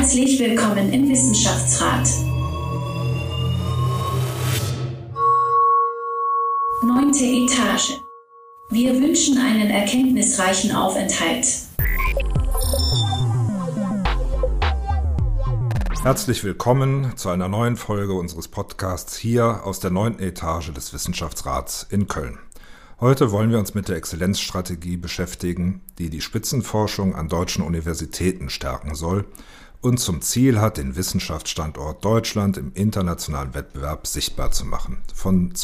Herzlich willkommen im Wissenschaftsrat. 9. Etage. Wir wünschen einen erkenntnisreichen Aufenthalt. Herzlich willkommen zu einer neuen Folge unseres Podcasts hier aus der 9. Etage des Wissenschaftsrats in Köln. Heute wollen wir uns mit der Exzellenzstrategie beschäftigen, die die Spitzenforschung an deutschen Universitäten stärken soll und zum Ziel hat, den Wissenschaftsstandort Deutschland im internationalen Wettbewerb sichtbar zu machen. Von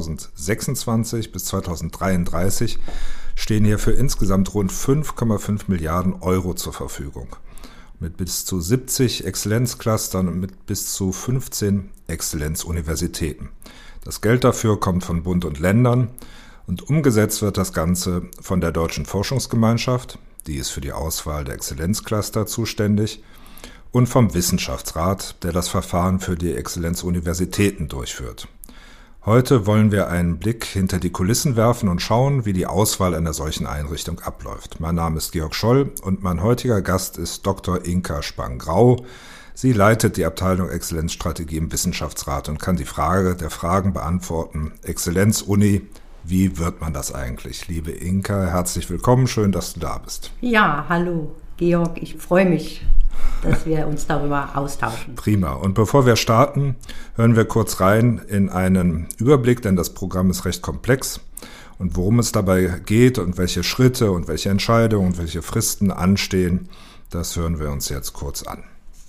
2026 bis 2033 stehen hierfür insgesamt rund 5,5 Milliarden Euro zur Verfügung. Mit bis zu 70 Exzellenzclustern und mit bis zu 15 Exzellenzuniversitäten. Das Geld dafür kommt von Bund und Ländern und umgesetzt wird das Ganze von der Deutschen Forschungsgemeinschaft, die ist für die Auswahl der Exzellenzcluster zuständig, und vom Wissenschaftsrat, der das Verfahren für die Exzellenzuniversitäten durchführt. Heute wollen wir einen Blick hinter die Kulissen werfen und schauen, wie die Auswahl einer solchen Einrichtung abläuft. Mein Name ist Georg Scholl und mein heutiger Gast ist Dr. Inka Spang-Grau. Sie leitet die Abteilung Exzellenzstrategie im Wissenschaftsrat und kann die Frage der Fragen beantworten. Exzellenzuni, wie wird man das eigentlich? Liebe Inka, herzlich willkommen, schön, dass du da bist. Ja, hallo Georg, ich freue mich, dass wir uns darüber austauschen. Prima. Und bevor wir starten, hören wir kurz rein in einen Überblick, denn das Programm ist recht komplex. Und worum es dabei geht und welche Schritte und welche Entscheidungen und welche Fristen anstehen, das hören wir uns jetzt kurz an.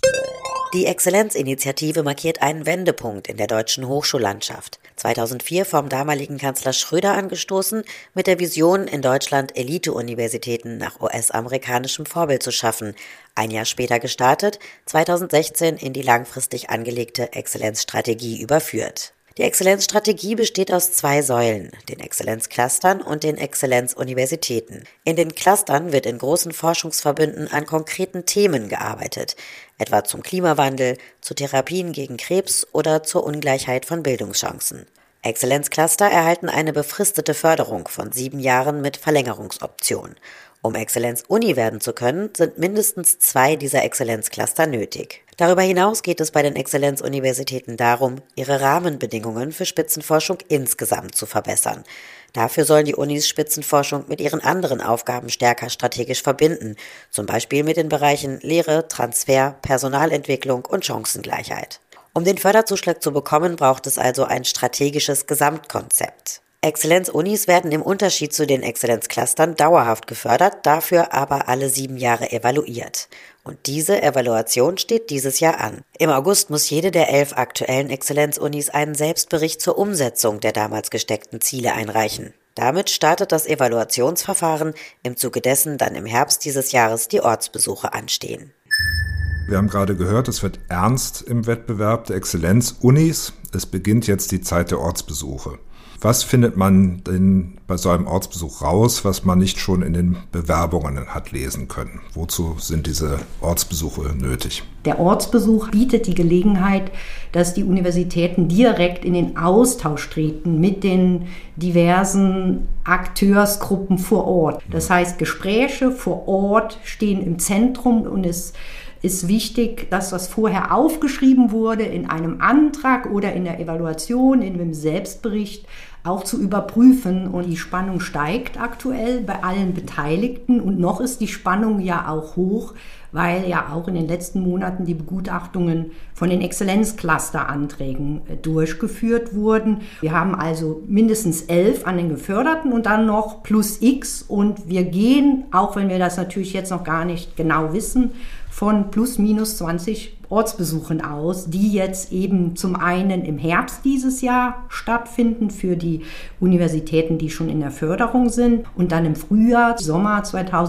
Die Exzellenzinitiative markiert einen Wendepunkt in der deutschen Hochschullandschaft. 2004 vom damaligen Kanzler Schröder angestoßen, mit der Vision, in Deutschland Elite-Universitäten nach US-amerikanischem Vorbild zu schaffen. Ein Jahr später gestartet, 2016 in die langfristig angelegte Exzellenzstrategie überführt. Die Exzellenzstrategie besteht aus 2 Säulen, den Exzellenzclustern und den Exzellenzuniversitäten. In den Clustern wird in großen Forschungsverbünden an konkreten Themen gearbeitet, etwa zum Klimawandel, zu Therapien gegen Krebs oder zur Ungleichheit von Bildungschancen. Exzellenzcluster erhalten eine befristete Förderung von 7 Jahren mit Verlängerungsoption. Um Exzellenz-Uni werden zu können, sind mindestens 2 dieser Exzellenzcluster nötig. Darüber hinaus geht es bei den Exzellenzuniversitäten darum, ihre Rahmenbedingungen für Spitzenforschung insgesamt zu verbessern. Dafür sollen die Unis Spitzenforschung mit ihren anderen Aufgaben stärker strategisch verbinden, zum Beispiel mit den Bereichen Lehre, Transfer, Personalentwicklung und Chancengleichheit. Um den Förderzuschlag zu bekommen, braucht es also ein strategisches Gesamtkonzept. Exzellenzunis werden im Unterschied zu den Exzellenzclustern dauerhaft gefördert, dafür aber alle 7 Jahre evaluiert. Und diese Evaluation steht dieses Jahr an. Im August muss jede der 11 aktuellen Exzellenzunis einen Selbstbericht zur Umsetzung der damals gesteckten Ziele einreichen. Damit startet das Evaluationsverfahren, im Zuge dessen dann im Herbst dieses Jahres die Ortsbesuche anstehen. Wir haben gerade gehört, es wird ernst im Wettbewerb der Exzellenzunis. Es beginnt jetzt die Zeit der Ortsbesuche. Was findet man denn bei so einem Ortsbesuch raus, was man nicht schon in den Bewerbungen hat lesen können? Wozu sind diese Ortsbesuche nötig? Der Ortsbesuch bietet die Gelegenheit, dass die Universitäten direkt in den Austausch treten mit den diversen Akteursgruppen vor Ort. Das heißt, Gespräche vor Ort stehen im Zentrum und es ist wichtig, dass was vorher aufgeschrieben wurde in einem Antrag oder in der Evaluation, in einem Selbstbericht, auch zu überprüfen. Und die Spannung steigt aktuell bei allen Beteiligten. Und noch ist die Spannung ja auch hoch, weil ja auch in den letzten Monaten die Begutachtungen von den Exzellenzcluster-Anträgen durchgeführt wurden. Wir haben also mindestens 11 an den Geförderten und dann noch plus X. Und wir gehen, auch wenn wir das natürlich jetzt noch gar nicht genau wissen, von plus minus 20 Ortsbesuchen aus, die jetzt eben zum einen im Herbst dieses Jahr stattfinden für die Universitäten, die schon in der Förderung sind, und dann im Frühjahr, Sommer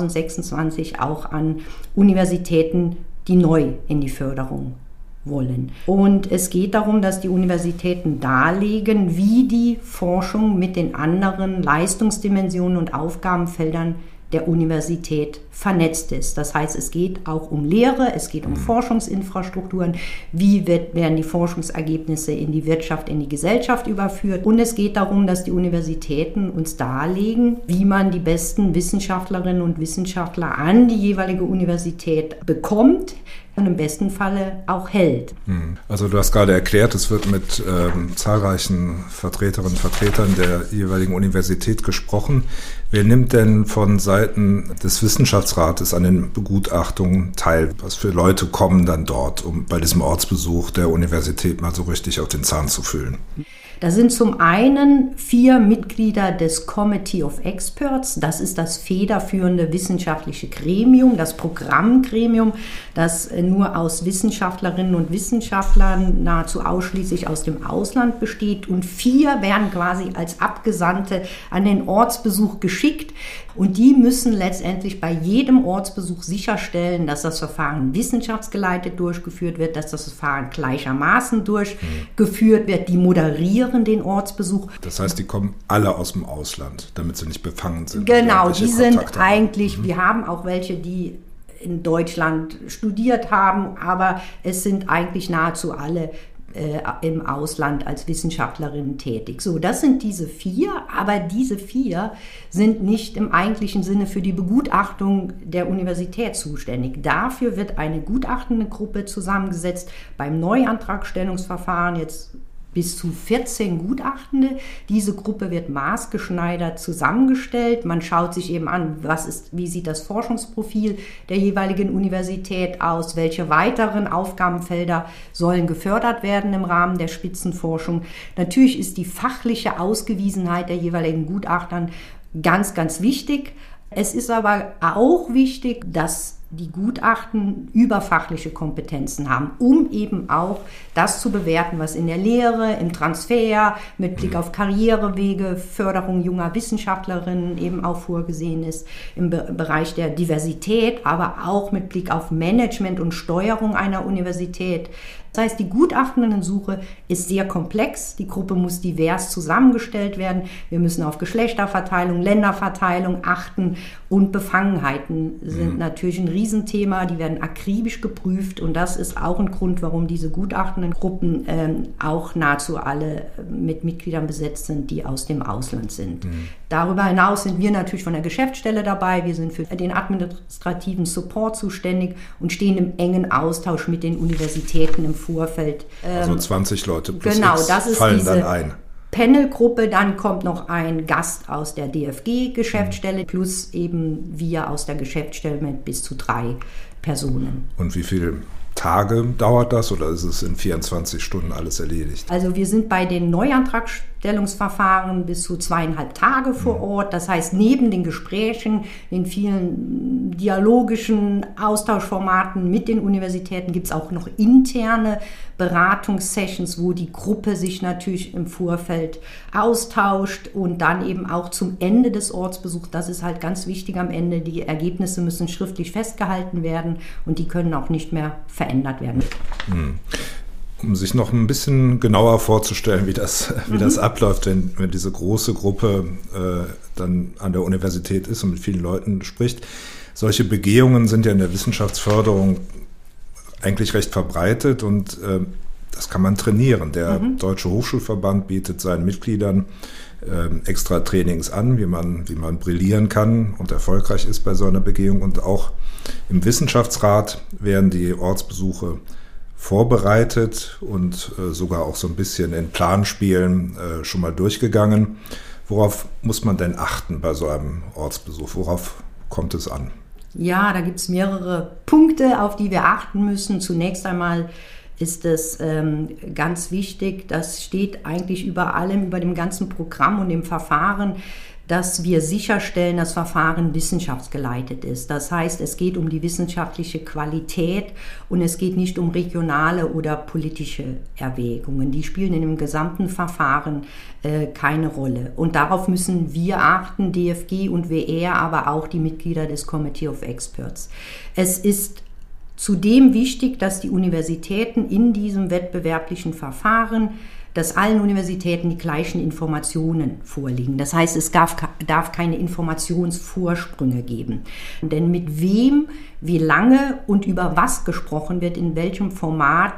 2026 auch an Universitäten, die neu in die Förderung wollen. Und es geht darum, dass die Universitäten darlegen, wie die Forschung mit den anderen Leistungsdimensionen und Aufgabenfeldern der Universität vernetzt ist. Das heißt, es geht auch um Lehre, es geht um Forschungsinfrastrukturen, wie werden die Forschungsergebnisse in die Wirtschaft, in die Gesellschaft überführt. Und es geht darum, dass die Universitäten uns darlegen, wie man die besten Wissenschaftlerinnen und Wissenschaftler an die jeweilige Universität bekommt, und im besten Falle auch hält. Also du hast gerade erklärt, es wird mit zahlreichen Vertreterinnen und Vertretern der jeweiligen Universität gesprochen. Wer nimmt denn von Seiten des Wissenschaftsrates an den Begutachtungen teil? Was für Leute kommen dann dort, um bei diesem Ortsbesuch der Universität mal so richtig auf den Zahn zu fühlen? Da sind zum einen 4 Mitglieder des Committee of Experts. Das ist das federführende wissenschaftliche Gremium, das Programmgremium, das nur aus Wissenschaftlerinnen und Wissenschaftlern nahezu ausschließlich aus dem Ausland besteht. Und 4 werden quasi als Abgesandte an den Ortsbesuch geschickt. Und die müssen letztendlich bei jedem Ortsbesuch sicherstellen, dass das Verfahren wissenschaftsgeleitet durchgeführt wird, dass das Verfahren gleichermaßen durchgeführt wird. Die moderieren den Ortsbesuch. Das heißt, die kommen alle aus dem Ausland, damit sie nicht befangen sind. Genau, die sind eigentlich, wir haben auch welche, die in Deutschland studiert haben, aber es sind eigentlich nahezu alle im Ausland als Wissenschaftlerinnen tätig. So, das sind diese 4, aber diese 4 sind nicht im eigentlichen Sinne für die Begutachtung der Universität zuständig. Dafür wird eine gutachtende Gruppe zusammengesetzt beim Neuantragstellungsverfahren, jetzt bis zu 14 Gutachtende. Diese Gruppe wird maßgeschneidert zusammengestellt. Man schaut sich eben an, wie sieht das Forschungsprofil der jeweiligen Universität aus, welche weiteren Aufgabenfelder sollen gefördert werden im Rahmen der Spitzenforschung. Natürlich ist die fachliche Ausgewiesenheit der jeweiligen Gutachtern ganz, ganz wichtig. Es ist aber auch wichtig, dass die Gutachten überfachliche Kompetenzen haben, um eben auch das zu bewerten, was in der Lehre, im Transfer, mit Blick auf Karrierewege, Förderung junger Wissenschaftlerinnen eben auch vorgesehen ist, im Bereich der Diversität, aber auch mit Blick auf Management und Steuerung einer Universität. Das heißt, die Gutachtendensuche ist sehr komplex. Die Gruppe muss divers zusammengestellt werden. Wir müssen auf Geschlechterverteilung, Länderverteilung achten und Befangenheiten sind natürlich ein Riesenthema. Die werden akribisch geprüft und das ist auch ein Grund, warum diese gutachtenden Gruppen auch nahezu alle mit Mitgliedern besetzt sind, die aus dem Ausland sind. Darüber hinaus sind wir natürlich von der Geschäftsstelle dabei. Wir sind für den administrativen Support zuständig und stehen im engen Austausch mit den Universitäten im Vorfeld. Also 20 Leute plus genau, X das ist fallen diese dann ein. Panelgruppe, dann kommt noch ein Gast aus der DFG-Geschäftsstelle plus eben wir aus der Geschäftsstelle mit bis zu 3 Personen. Und wie viele Tage dauert das oder ist es in 24 Stunden alles erledigt? Also wir sind bei den Neuantragstellungsverfahren bis zu 2,5 Tage vor Ort. Das heißt, neben den Gesprächen, den vielen dialogischen Austauschformaten mit den Universitäten gibt es auch noch interne Beratungssessions, wo die Gruppe sich natürlich im Vorfeld austauscht und dann eben auch zum Ende des Ortsbesuchs, das ist halt ganz wichtig am Ende, die Ergebnisse müssen schriftlich festgehalten werden und die können auch nicht mehr verändert werden. Um sich noch ein bisschen genauer vorzustellen, wie das abläuft, wenn diese große Gruppe dann an der Universität ist und mit vielen Leuten spricht. Solche Begehungen sind ja in der Wissenschaftsförderung eigentlich recht verbreitet und das kann man trainieren. Der Deutsche Hochschulverband bietet seinen Mitgliedern extra Trainings an, wie man brillieren kann und erfolgreich ist bei so einer Begehung. Und auch im Wissenschaftsrat werden die Ortsbesuche vorbereitet und sogar auch so ein bisschen in Planspielen schon mal durchgegangen. Worauf muss man denn achten bei so einem Ortsbesuch? Worauf kommt es an? Ja, da gibt es mehrere Punkte, auf die wir achten müssen. Zunächst einmal ist es ganz wichtig, das steht eigentlich über allem, über dem ganzen Programm und dem Verfahren, dass wir sicherstellen, dass Verfahren wissenschaftsgeleitet ist. Das heißt, es geht um die wissenschaftliche Qualität und es geht nicht um regionale oder politische Erwägungen. Die spielen in dem gesamten Verfahren keine Rolle. Und darauf müssen wir achten, DFG und WR, aber auch die Mitglieder des Committee of Experts. Es ist zudem wichtig, dass die Universitäten in diesem wettbewerblichen Verfahren, dass allen Universitäten die gleichen Informationen vorliegen. Das heißt, es darf keine Informationsvorsprünge geben. Denn mit wem, wie lange und über was gesprochen wird, in welchem Format,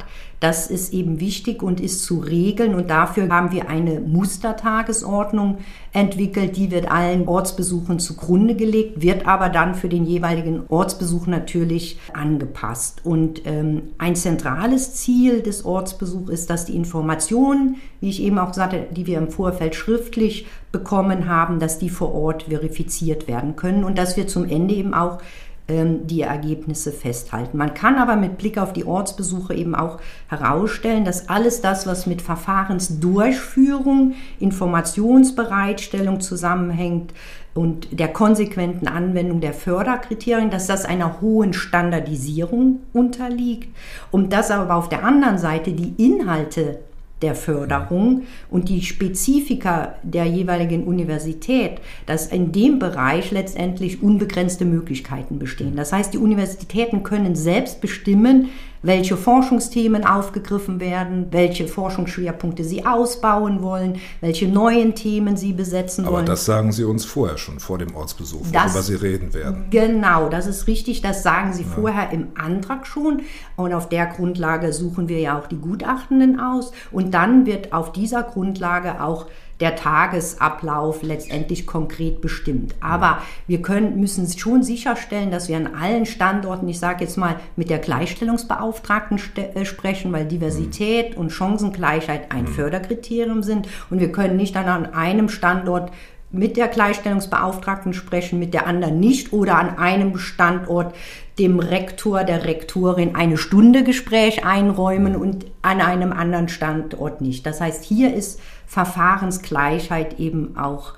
Das ist eben wichtig und ist zu regeln. Und dafür haben wir eine Mustertagesordnung entwickelt. Die wird allen Ortsbesuchen zugrunde gelegt, wird aber dann für den jeweiligen Ortsbesuch natürlich angepasst. Und ein zentrales Ziel des Ortsbesuchs ist, dass die Informationen, wie ich eben auch sagte, die wir im Vorfeld schriftlich bekommen haben, dass die vor Ort verifiziert werden können und dass wir zum Ende eben auch die Ergebnisse festhalten. Man kann aber mit Blick auf die Ortsbesuche eben auch herausstellen, dass alles das, was mit Verfahrensdurchführung, Informationsbereitstellung zusammenhängt und der konsequenten Anwendung der Förderkriterien, dass das einer hohen Standardisierung unterliegt und dass aber auf der anderen Seite die Inhalte der Förderung und die Spezifika der jeweiligen Universität, dass in dem Bereich letztendlich unbegrenzte Möglichkeiten bestehen. Das heißt, die Universitäten können selbst bestimmen, welche Forschungsthemen aufgegriffen werden, welche Forschungsschwerpunkte sie ausbauen wollen, welche neuen Themen sie besetzen wollen. Aber das sagen Sie uns vorher schon, vor dem Ortsbesuch, worüber Sie reden werden. Genau, das ist richtig, das sagen Sie vorher im Antrag schon und auf der Grundlage suchen wir ja auch die Gutachtenden aus und dann wird auf dieser Grundlage auch der Tagesablauf letztendlich konkret bestimmt. Aber wir müssen schon sicherstellen, dass wir an allen Standorten, ich sage jetzt mal, mit der Gleichstellungsbeauftragten sprechen, weil Diversität und Chancengleichheit ein Förderkriterium sind. Und wir können nicht dann an einem Standort mit der Gleichstellungsbeauftragten sprechen, mit der anderen nicht oder an einem Standort dem Rektor, der Rektorin eine Stunde Gespräch einräumen und an einem anderen Standort nicht. Das heißt, hier ist Verfahrensgleichheit eben auch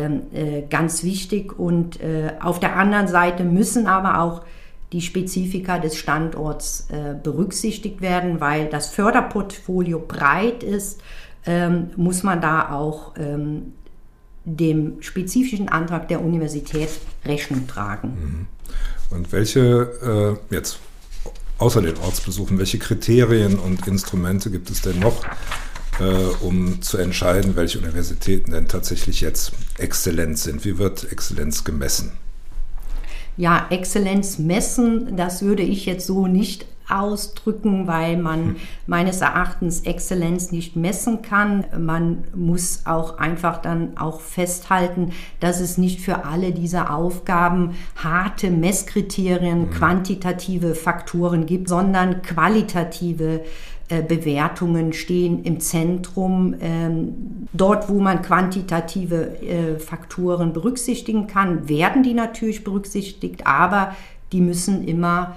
ganz wichtig und auf der anderen Seite müssen aber auch die Spezifika des Standorts berücksichtigt werden, weil das Förderportfolio breit ist, muss man da auch dem spezifischen Antrag der Universität Rechnung tragen. Und welche, jetzt außer den Ortsbesuchen, welche Kriterien und Instrumente gibt es denn noch, um zu entscheiden, welche Universitäten denn tatsächlich jetzt exzellent sind? Wie wird Exzellenz gemessen? Ja, Exzellenz messen, das würde ich jetzt so nicht ausdrücken, weil man meines Erachtens Exzellenz nicht messen kann. Man muss auch einfach dann auch festhalten, dass es nicht für alle diese Aufgaben harte Messkriterien, quantitative Faktoren gibt, sondern qualitative Bewertungen stehen im Zentrum. Dort, wo man quantitative Faktoren berücksichtigen kann, werden die natürlich berücksichtigt, aber die müssen immer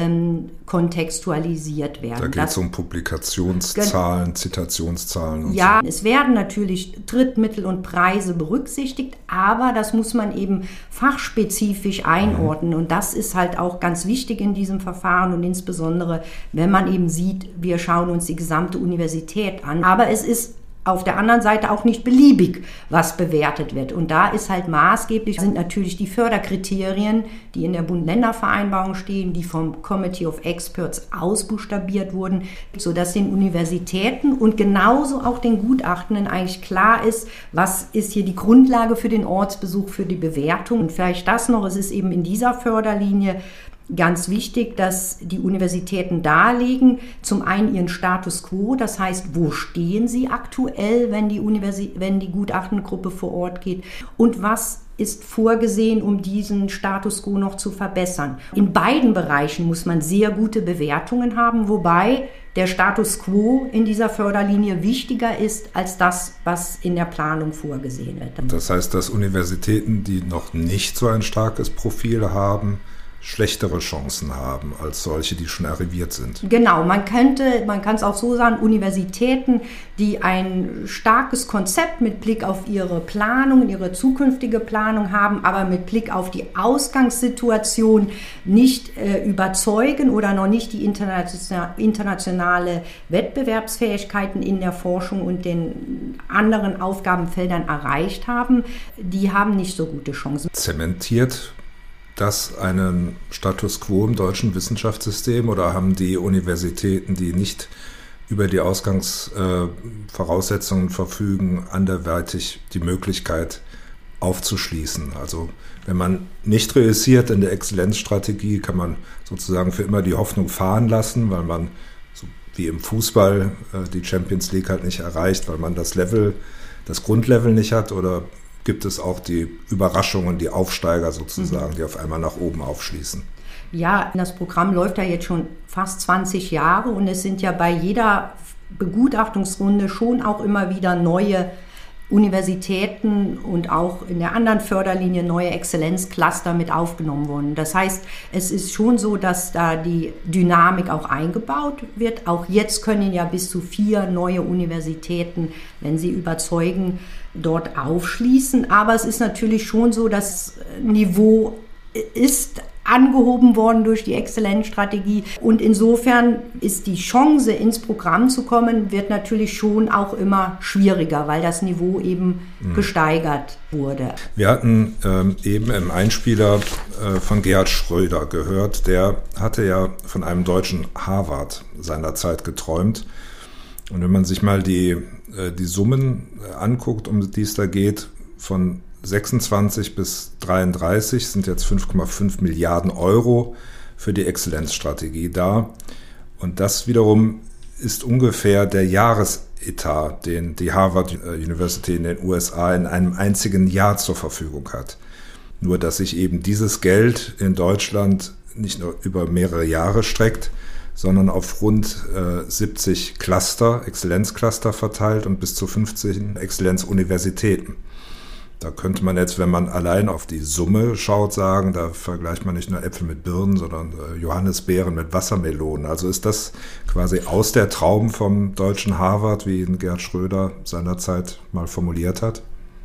kontextualisiert werden. Da geht es um Publikationszahlen, Zitationszahlen und ja, so. Es werden natürlich Drittmittel und Preise berücksichtigt, aber das muss man eben fachspezifisch einordnen und das ist halt auch ganz wichtig in diesem Verfahren und insbesondere, wenn man eben sieht, wir schauen uns die gesamte Universität an, aber es ist auf der anderen Seite auch nicht beliebig, was bewertet wird. Und da ist halt maßgeblich, sind natürlich die Förderkriterien, die in der Bund-Länder-Vereinbarung stehen, die vom Committee of Experts ausbuchstabiert wurden, sodass den Universitäten und genauso auch den Gutachtenden eigentlich klar ist, was ist hier die Grundlage für den Ortsbesuch, für die Bewertung. Und vielleicht das noch, es ist eben in dieser Förderlinie ganz wichtig, dass die Universitäten darlegen, zum einen ihren Status quo, das heißt, wo stehen sie aktuell, wenn die Gutachtengruppe vor Ort geht und was ist vorgesehen, um diesen Status quo noch zu verbessern. In beiden Bereichen muss man sehr gute Bewertungen haben, wobei der Status quo in dieser Förderlinie wichtiger ist als das, was in der Planung vorgesehen wird. Das heißt, dass Universitäten, die noch nicht so ein starkes Profil haben, schlechtere Chancen haben als solche, die schon arriviert sind. Genau, man kann es auch so sagen, Universitäten, die ein starkes Konzept mit Blick auf ihre Planung, ihre zukünftige Planung haben, aber mit Blick auf die Ausgangssituation nicht überzeugen oder noch nicht die internationale Wettbewerbsfähigkeiten in der Forschung und den anderen Aufgabenfeldern erreicht haben, die haben nicht so gute Chancen. Zementiert das einen Status quo im deutschen Wissenschaftssystem oder haben die Universitäten, die nicht über die Ausgangsvoraussetzungen verfügen, anderweitig die Möglichkeit aufzuschließen? Also wenn man nicht reüssiert in der Exzellenzstrategie, kann man sozusagen für immer die Hoffnung fahren lassen, weil man, so wie im Fußball die Champions League halt nicht erreicht, weil man das Grundlevel nicht hat? Oder gibt es auch die Überraschungen, die Aufsteiger sozusagen, die auf einmal nach oben aufschließen? Ja, das Programm läuft ja jetzt schon fast 20 Jahre und es sind ja bei jeder Begutachtungsrunde schon auch immer wieder neue Universitäten und auch in der anderen Förderlinie neue Exzellenzcluster mit aufgenommen worden. Das heißt, es ist schon so, dass da die Dynamik auch eingebaut wird. Auch jetzt können ja bis zu 4 neue Universitäten, wenn sie überzeugen, dort aufschließen. Aber es ist natürlich schon so, das Niveau ist angehoben worden durch die Exzellenzstrategie. Und insofern ist die Chance, ins Programm zu kommen, wird natürlich schon auch immer schwieriger, weil das Niveau eben gesteigert wurde. Wir hatten eben im Einspieler von Gerhard Schröder gehört. Der hatte ja von einem deutschen Harvard seinerzeit geträumt. Und wenn man sich mal die Summen anguckt, um die es da geht, von 26 bis 33 sind jetzt 5,5 Milliarden Euro für die Exzellenzstrategie da. Und das wiederum ist ungefähr der Jahresetat, den die Harvard University in den USA in einem einzigen Jahr zur Verfügung hat. Nur dass sich eben dieses Geld in Deutschland nicht nur über mehrere Jahre streckt, sondern auf rund 70 Cluster, Exzellenzcluster verteilt und bis zu 15 Exzellenzuniversitäten. Da könnte man jetzt, wenn man allein auf die Summe schaut, sagen, da vergleicht man nicht nur Äpfel mit Birnen, sondern Johannisbeeren mit Wassermelonen. Also ist das quasi aus der Traum vom deutschen Harvard, wie ihn Gerhard Schröder seinerzeit mal formuliert hat?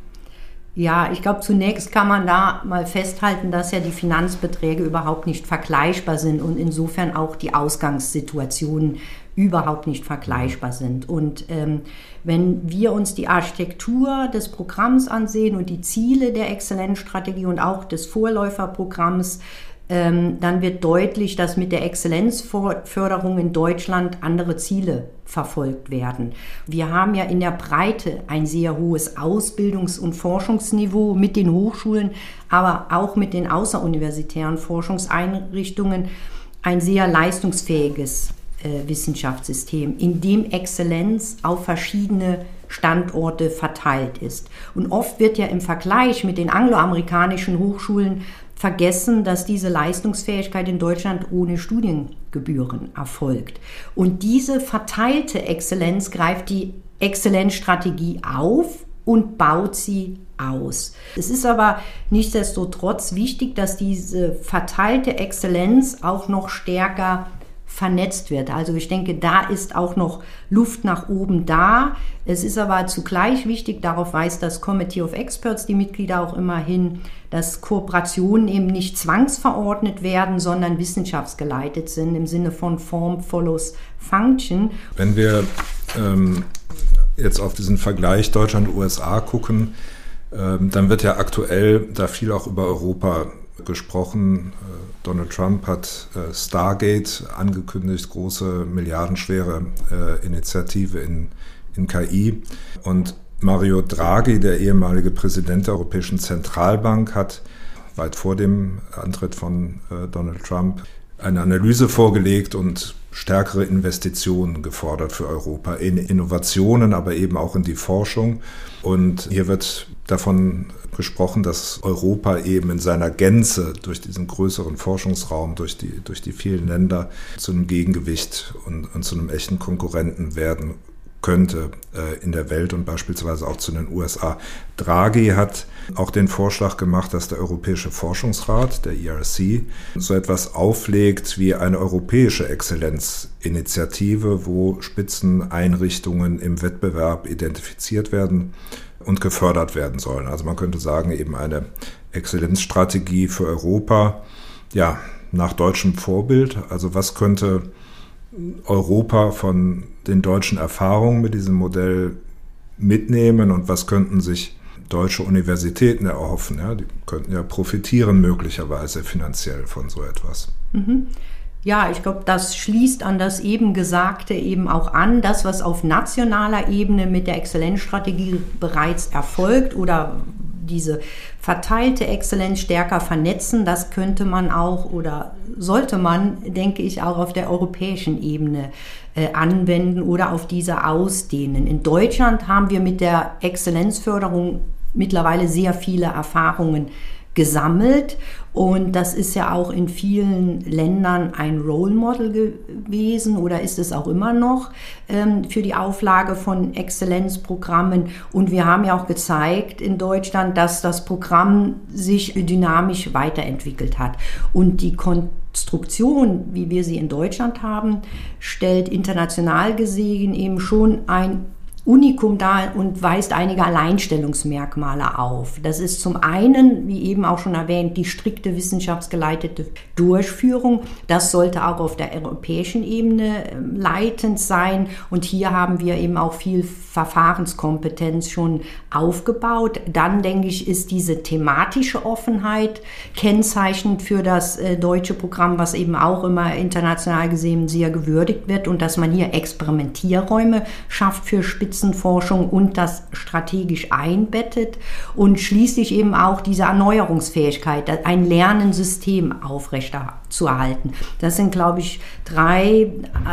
Ja, ich glaube, zunächst kann man da mal festhalten, dass ja die Finanzbeträge überhaupt nicht vergleichbar sind und insofern auch die Ausgangssituationen überhaupt nicht vergleichbar sind. Und wenn wir uns die Architektur des Programms ansehen und die Ziele der Exzellenzstrategie und auch des Vorläuferprogramms, dann wird deutlich, dass mit der Exzellenzförderung in Deutschland andere Ziele verfolgt werden. Wir haben ja in der Breite ein sehr hohes Ausbildungs- und Forschungsniveau mit den Hochschulen, aber auch mit den außeruniversitären Forschungseinrichtungen ein sehr leistungsfähiges Wissenschaftssystem, in dem Exzellenz auf verschiedene Standorte verteilt ist. Und oft wird ja im Vergleich mit den angloamerikanischen Hochschulen vergessen, dass diese Leistungsfähigkeit in Deutschland ohne Studiengebühren erfolgt. Und diese verteilte Exzellenz greift die Exzellenzstrategie auf und baut sie aus. Es ist aber nichtsdestotrotz wichtig, dass diese verteilte Exzellenz auch noch stärker vernetzt wird. Also ich denke, da ist auch noch Luft nach oben da. Es ist aber zugleich wichtig, darauf weist das Committee of Experts, die Mitglieder auch immer hin, dass Kooperationen eben nicht zwangsverordnet werden, sondern wissenschaftsgeleitet sind im Sinne von Form follows Function. Wenn wir jetzt auf diesen Vergleich Deutschland-USA gucken, dann wird ja aktuell da viel auch über Europa gesprochen. Donald Trump hat Stargate angekündigt, große milliardenschwere Initiative in KI. Und Mario Draghi, der ehemalige Präsident der Europäischen Zentralbank, hat weit vor dem Antritt von Donald Trump eine Analyse vorgelegt und stärkere Investitionen gefordert für Europa in Innovationen, aber eben auch in die Forschung. Und hier wird davon gesprochen, dass Europa eben in seiner Gänze durch diesen größeren Forschungsraum, durch die vielen Länder zu einem Gegengewicht und zu einem echten Konkurrenten werden könnte in der Welt und beispielsweise auch zu den USA. Draghi hat auch den Vorschlag gemacht, dass der Europäische Forschungsrat, der ERC, so etwas auflegt wie eine europäische Exzellenzinitiative, wo Spitzeneinrichtungen im Wettbewerb identifiziert werden und gefördert werden sollen. Also man könnte sagen, eben eine Exzellenzstrategie für Europa, ja, nach deutschem Vorbild. Also was könnte Europa von den deutschen Erfahrungen mit diesem Modell mitnehmen und was könnten sich deutsche Universitäten erhoffen? Ja, die könnten ja profitieren möglicherweise finanziell von so etwas. Ja, ich glaube, das schließt an das eben Gesagte eben auch an, das, was auf nationaler Ebene mit der Exzellenzstrategie bereits erfolgt oder diese verteilte Exzellenz stärker vernetzen. Das könnte man auch oder sollte man, denke ich, auch auf der europäischen Ebene anwenden oder auf diese ausdehnen. In Deutschland haben wir mit der Exzellenzförderung mittlerweile sehr viele Erfahrungen gesammelt und das ist ja auch in vielen Ländern ein Role Model gewesen oder ist es auch immer noch für die Auflage von Exzellenzprogrammen und wir haben ja auch gezeigt in Deutschland, dass das Programm sich dynamisch weiterentwickelt hat und die Konstruktion, wie wir sie in Deutschland haben, stellt international gesehen eben schon ein Unikum dar und weist einige Alleinstellungsmerkmale auf. Das ist zum einen, wie eben auch schon erwähnt, die strikte wissenschaftsgeleitete Durchführung. Das sollte auch auf der europäischen Ebene leitend sein. Und hier haben wir eben auch viel Verfahrenskompetenz schon aufgebaut. Dann, denke ich, ist diese thematische Offenheit kennzeichnend für das deutsche Programm, was eben auch immer international gesehen sehr gewürdigt wird und dass man hier Experimentierräume schafft für Spitzenforschung und das strategisch einbettet und schließlich eben auch diese Erneuerungsfähigkeit, ein Lernensystem aufrechterzuerhalten. Das sind, glaube ich, 3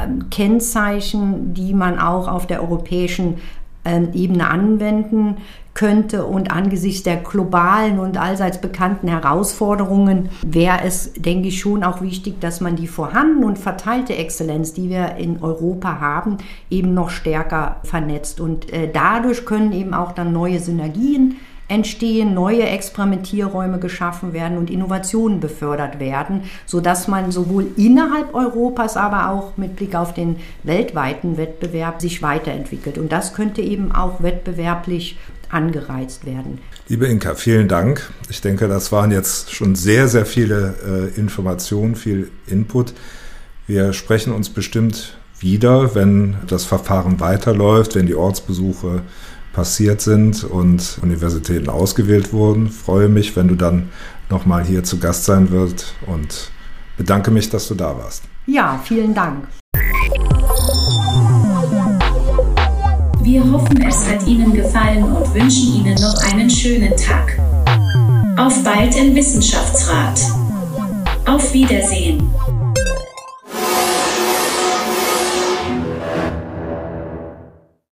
Kennzeichen, die man auch auf der europäischen Ebene anwenden könnte und angesichts der globalen und allseits bekannten Herausforderungen wäre es, denke ich, schon auch wichtig, dass man die vorhandene und verteilte Exzellenz, die wir in Europa haben, eben noch stärker vernetzt und dadurch können eben auch dann neue Synergien entstehen, neue Experimentierräume geschaffen werden und Innovationen befördert werden, sodass man sowohl innerhalb Europas, aber auch mit Blick auf den weltweiten Wettbewerb sich weiterentwickelt. Und das könnte eben auch wettbewerblich angereizt werden. Liebe Inka, vielen Dank. Ich denke, das waren jetzt schon sehr, sehr viele Informationen, viel Input. Wir sprechen uns bestimmt wieder, wenn das Verfahren weiterläuft, wenn die Ortsbesuche passiert sind und Universitäten ausgewählt wurden. Ich freue mich, wenn du dann nochmal hier zu Gast sein wirst und bedanke mich, dass du da warst. Ja, vielen Dank. Wir hoffen, es hat Ihnen gefallen und wünschen Ihnen noch einen schönen Tag. Auf bald im Wissenschaftsrat. Auf Wiedersehen.